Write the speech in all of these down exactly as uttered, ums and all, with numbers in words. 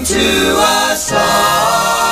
to a song.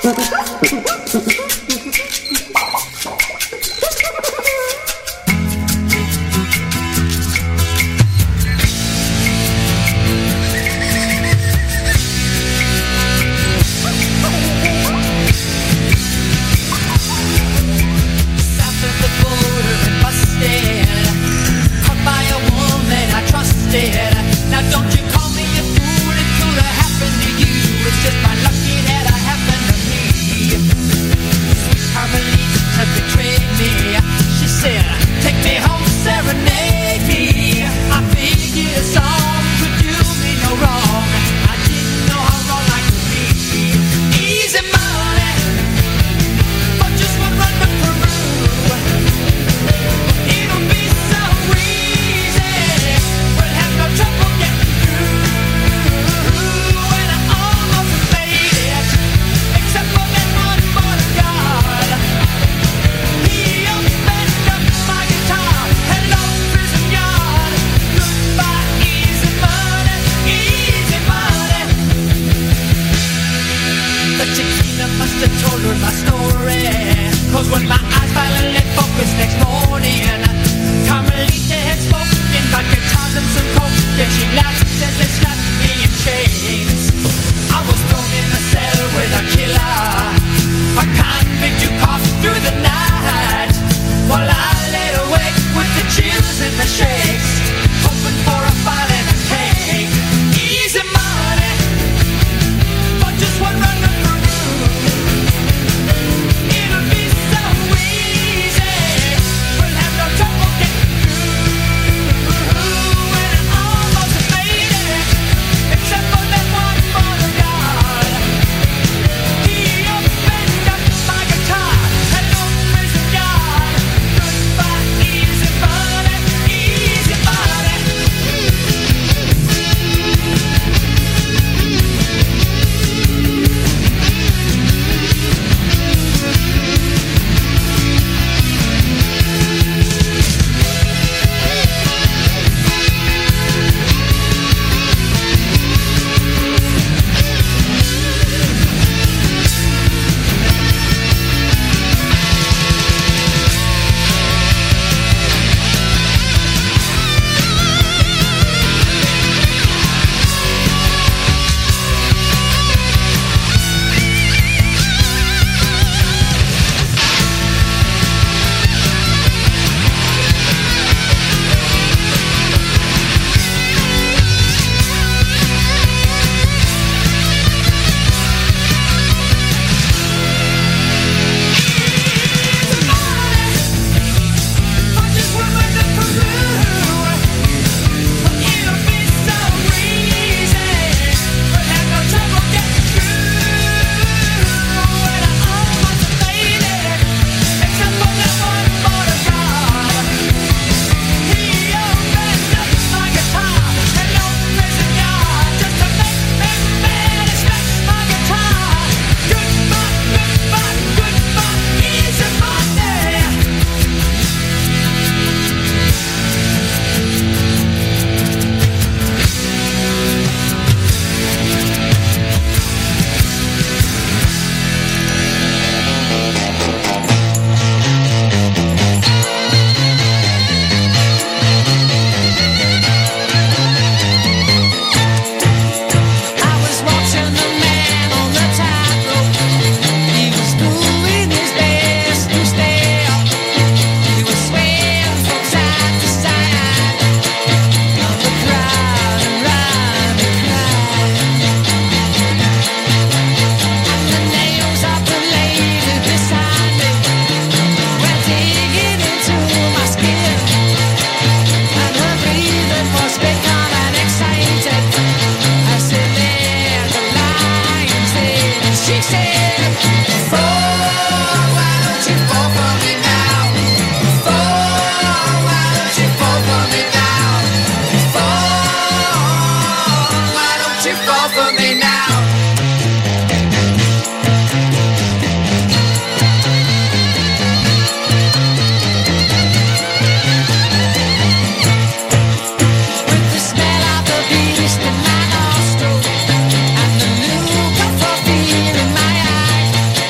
Feel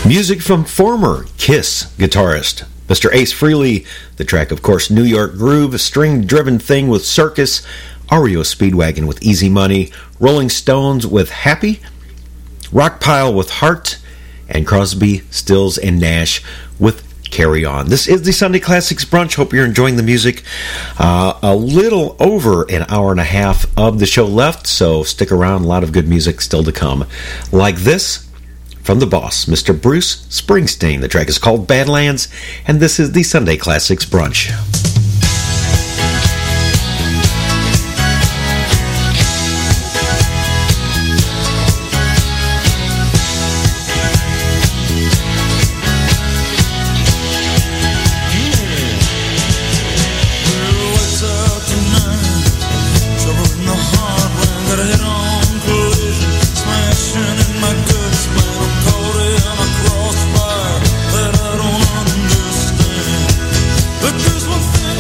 Music from former Kiss guitarist Mister Ace Frehley. The track, of course, New York Groove, a string-driven thing with Circus, R E O Speedwagon with Easy Money, Rolling Stones with Happy, Rockpile with Heart, and Crosby, Stills, and Nash with Carry On. This is the Sunday Classics Brunch. Hope you're enjoying the music. Uh, a little over an hour and a half of the show left, so stick around. A lot of good music still to come. Like this, from the boss, Mister Bruce Springsteen. The track is called Badlands, and this is the Sunday Classics Brunch. But there's one thing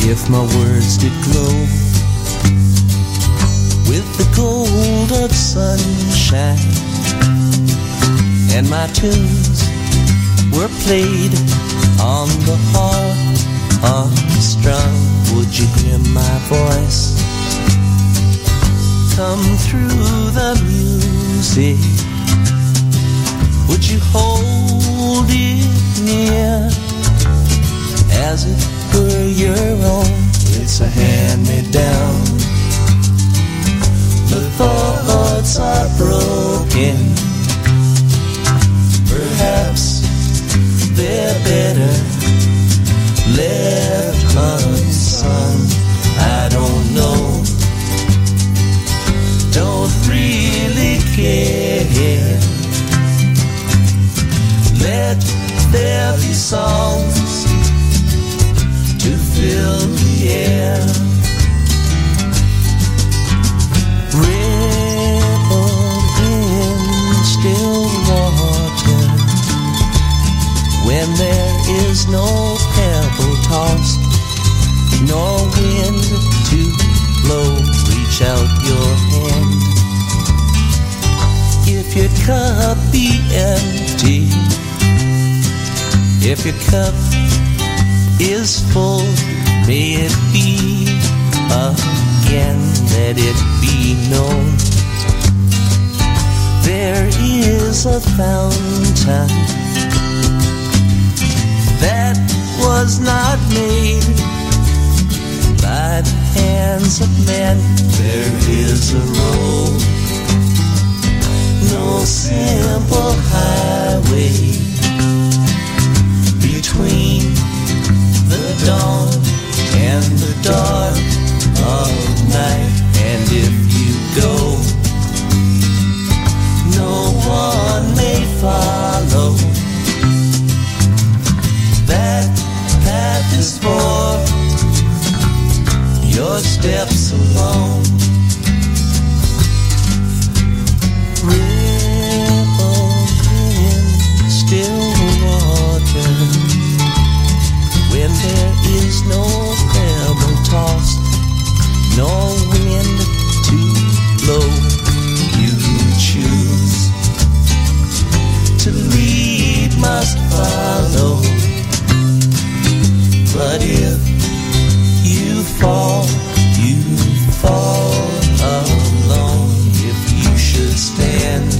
If my words did glow with the gold of sunshine, and my tunes were played on the harp unstrung, would you hear my voice come through the music? Would you hold it near as it were your own? It's a hand-me-down. The thoughts are broken. Perhaps they're better left unsung. I don't know. Don't really care. Let there be songs to fill the air. Ripple in still water when there is no pebble tossed, nor wind to blow. Reach out your hand. If your cup be empty, if your cup is full, may it be again, let it be known. There is a fountain that was not made by the hands of men. There is a road, no simple highway between the dawn and the dark of night. And if you go, no one may follow. That path is for your steps alone. Ripple in still water when there is no pebble tossed, no wind to blow. You choose to lead, must follow. But if you fall, you fall alone. If you should stand,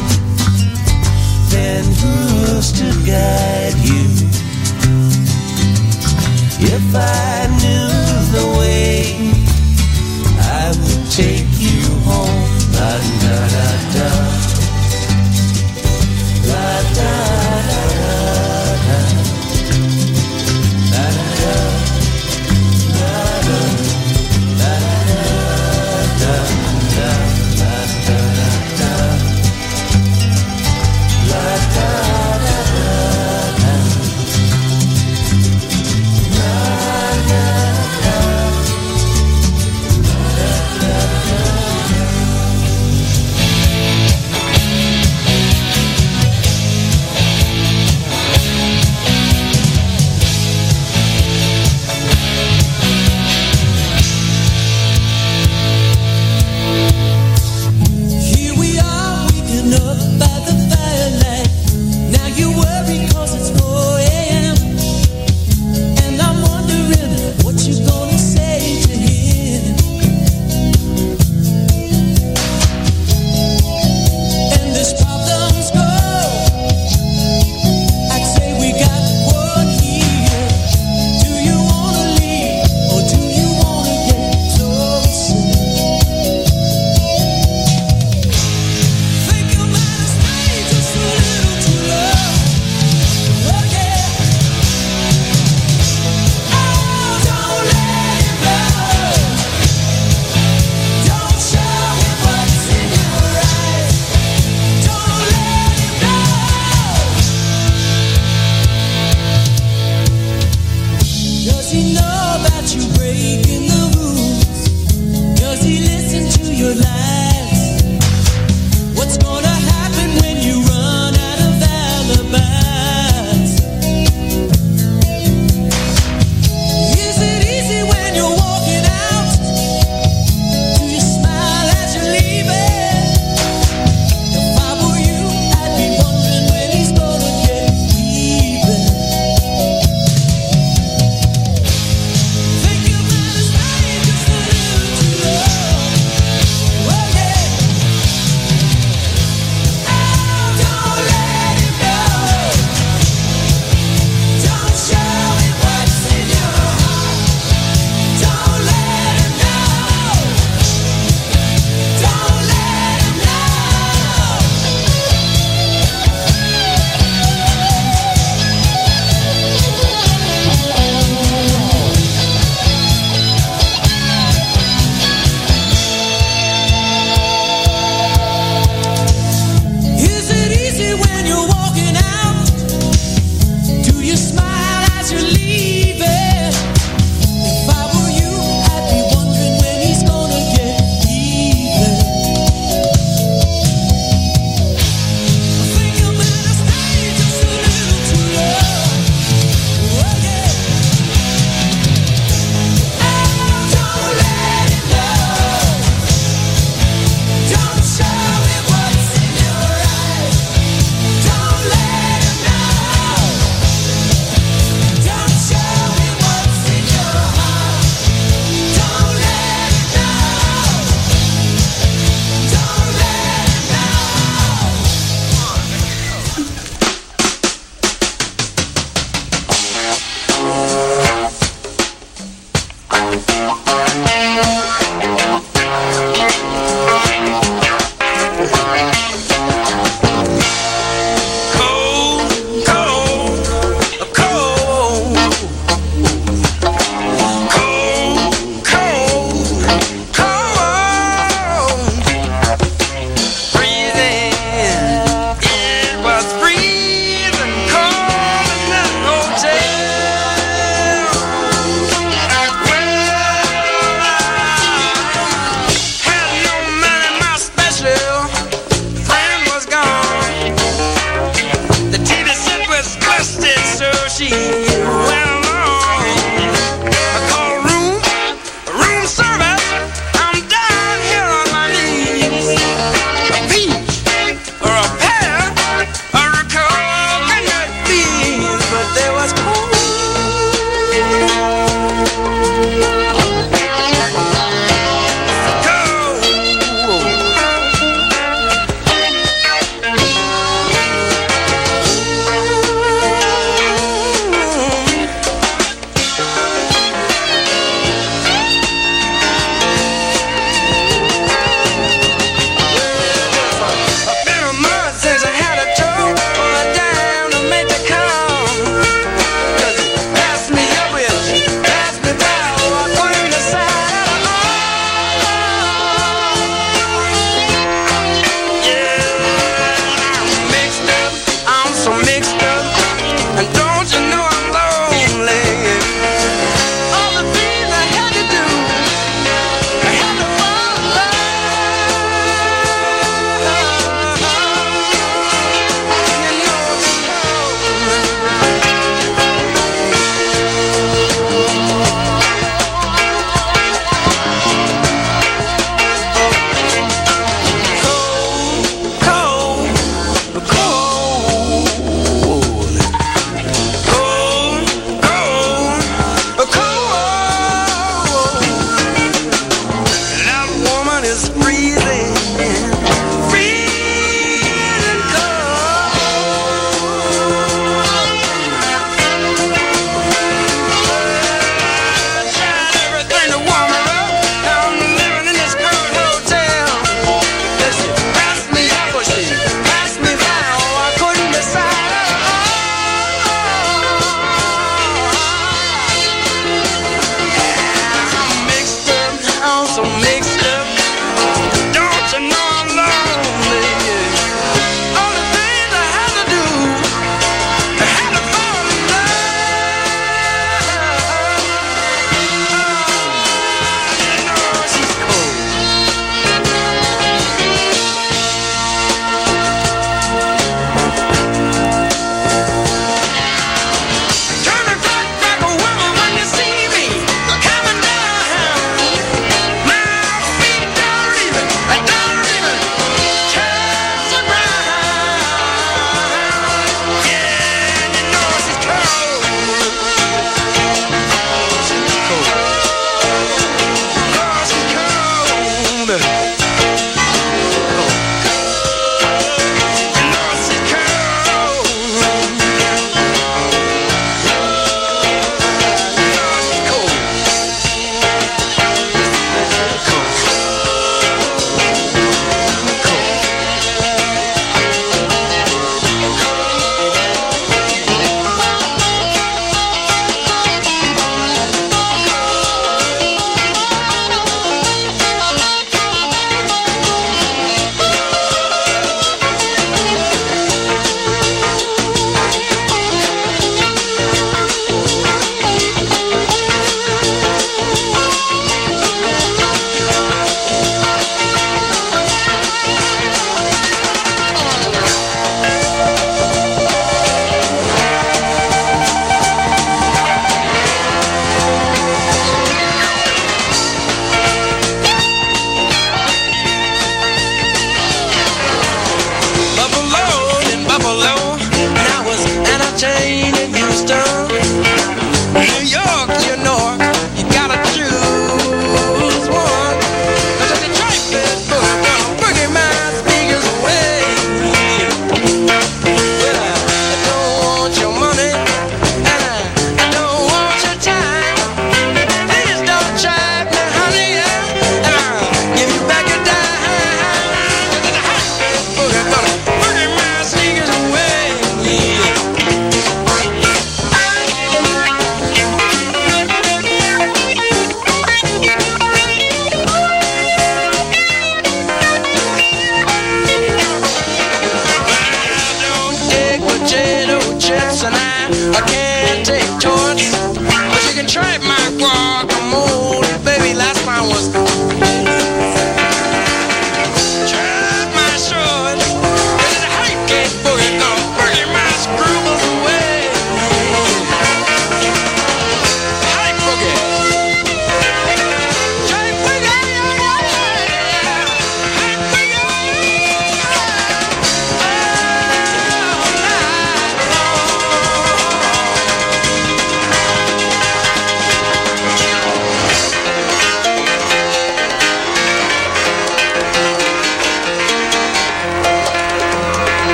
then who's to guide you? If I knew the way, I would take you home. La da da da, la da da da, la da da, la da.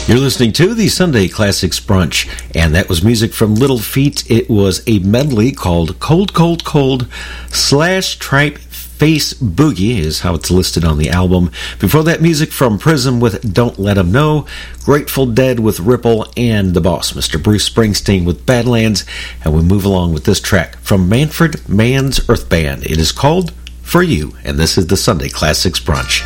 You're listening to the Sunday Classics Brunch, and that was music from Little Feat. It was a medley called Cold, Cold, Cold slash Tripe Face Boogie is how it's listed on the album. Before that, music from Prism with Don't Let 'Em Know, Grateful Dead with Ripple, and the boss, Mister Bruce Springsteen with Badlands. And we move along with this track from Manfred Mann's Earth Band. It is called For You, and this is the Sunday Classics Brunch.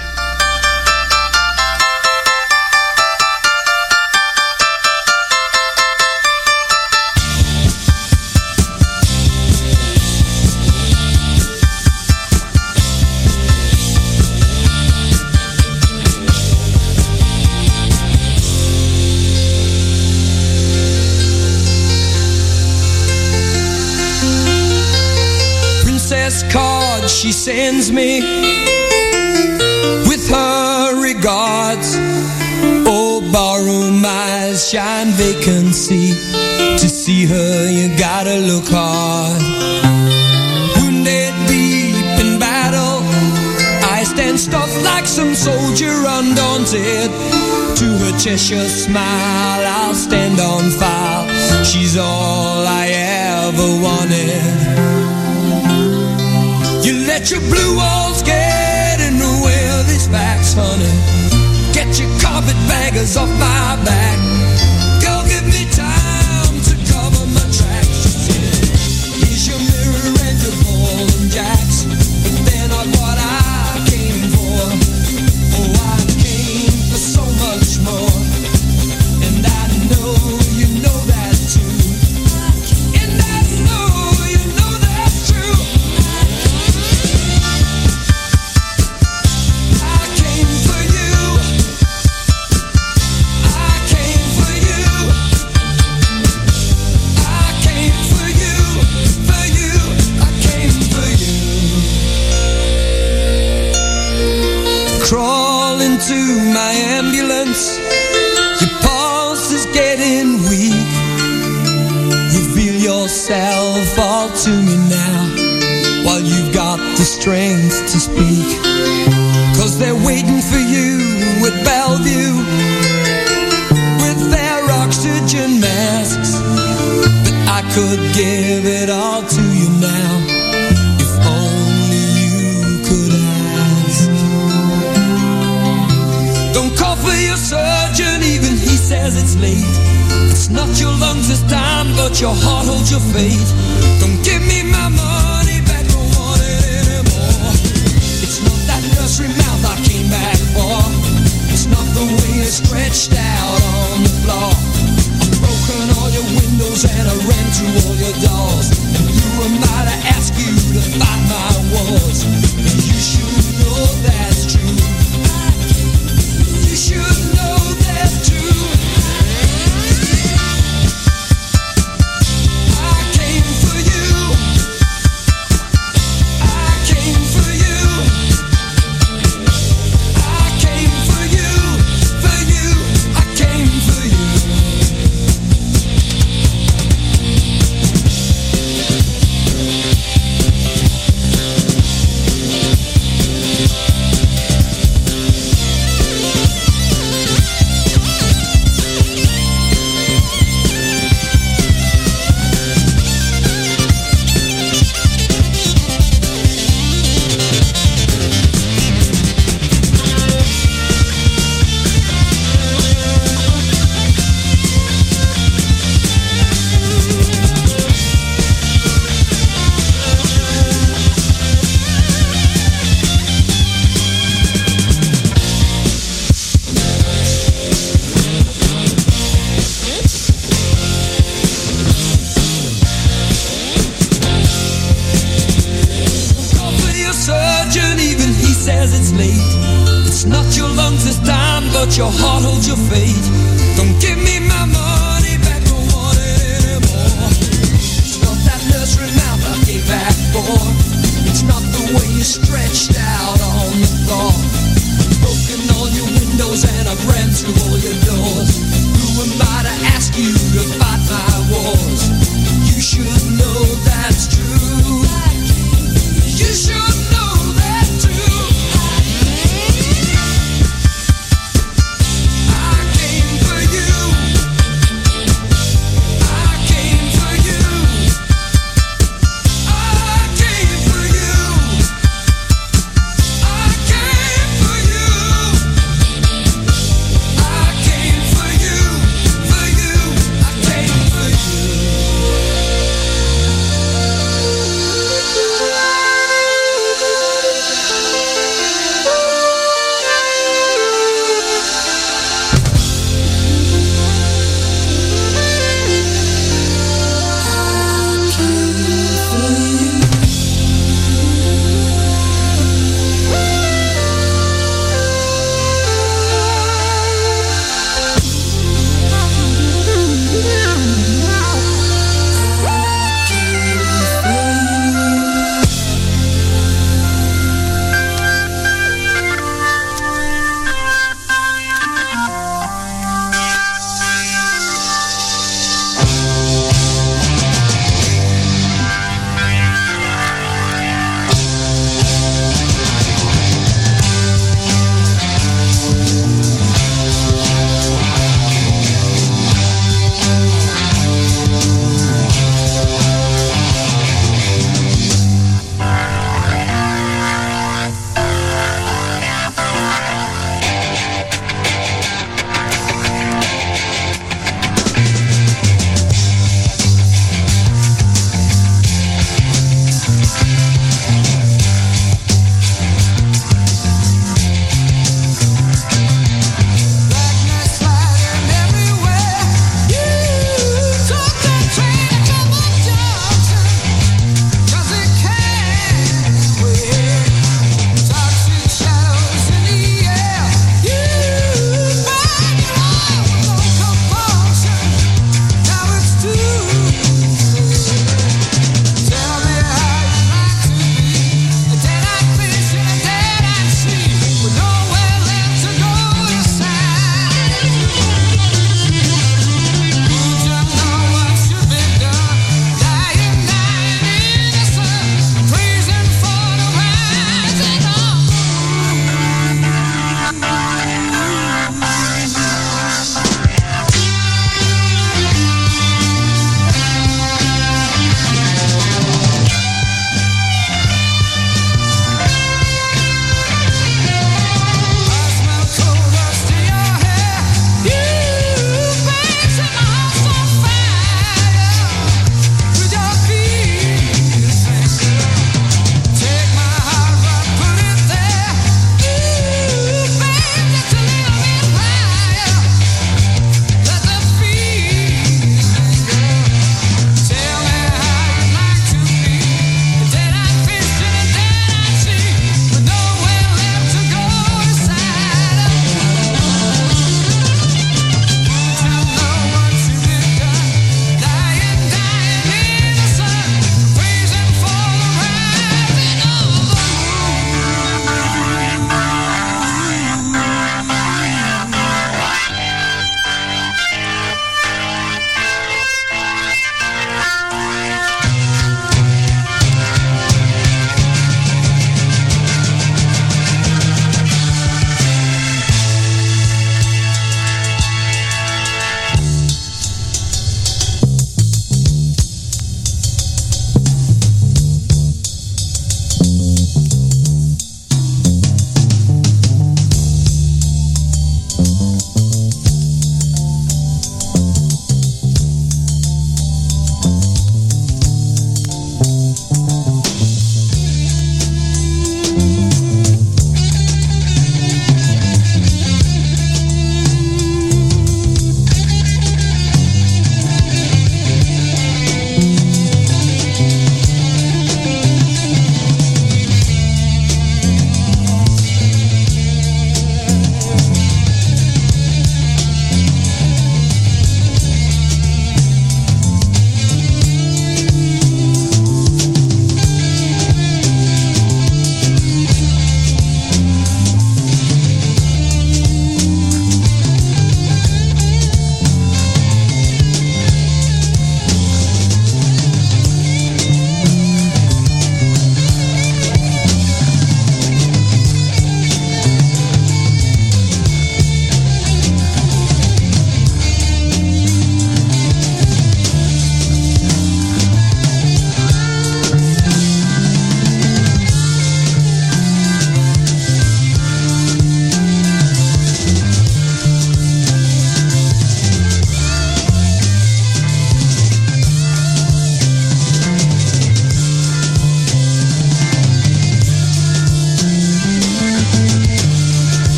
Card she sends me with her regards. Oh, borrow my shine vacancy. To see her you gotta look hard. Wounded deep in battle, I stand stuffed like some soldier undaunted. To her Cheshire smile I'll stand on file. She's all I ever wanted. You let your blue walls get in the way of these facts, honey. Get your carpetbaggers off my back. Girl, give me time to cover my tracks. Here's your mirror and your ball and jacks. But they're not what I came for. Oh, I came for so much more. And I know you know that too. And I know you know that's true. Crawl into my ambulance. Your pulse is getting weak. Reveal yourself all to me now, while you've got the strength to speak. Cause they're waiting for you at Bellevue with their oxygen masks. But I could give it all to you now, if only you could ask. Don't call for your surgeon, even he says it's late. It's not your lungs this time, but your heart holds your fate. Don't give me my money back, don't want it anymore. It's not that nursery mouth I came back for. It's not the way you're stretched out on the floor. I've broken all your windows and I ran through all your doors. And who am I to ask you to fight my wars? And you should know that's true. You should know that's true. I came for you. I came for you. I came for you. For you. I came for you. Your heart holds your fate. Don't give me my money back, don't want it anymore. It's not that nursery mouth I gave back for. It's not the way you stretched out on the floor. I've broken all your windows and I've ran through all your doors. Who am I to ask you to fight